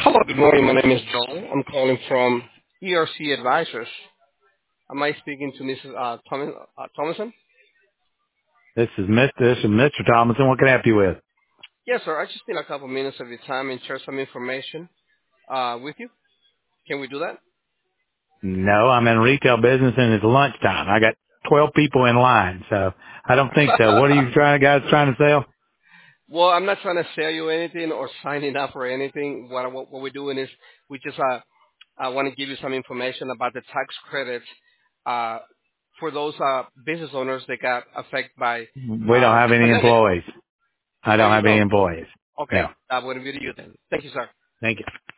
Hello, good morning. My name is Joel. I'm calling from ERC Advisors. Am I speaking to Mrs. Thomason? This is Mr. Thomason. What can I help you with? Yes, sir. I just need a couple minutes of your time and share some information with you. Can we do that? No, I'm in retail business and it's lunchtime. I got 12 people in line, so I don't think so. What are you guys trying to sell? Well, I'm not trying to sell you anything or signing up for anything. What we're doing is we just want to give you some information about the tax credits uh, for those business owners that got affected by We don't have the any pandemic. employees. I Oh, don't you have any don't? employees. Okay, No. that wouldn't be to you then. Thank you, sir. Thank you.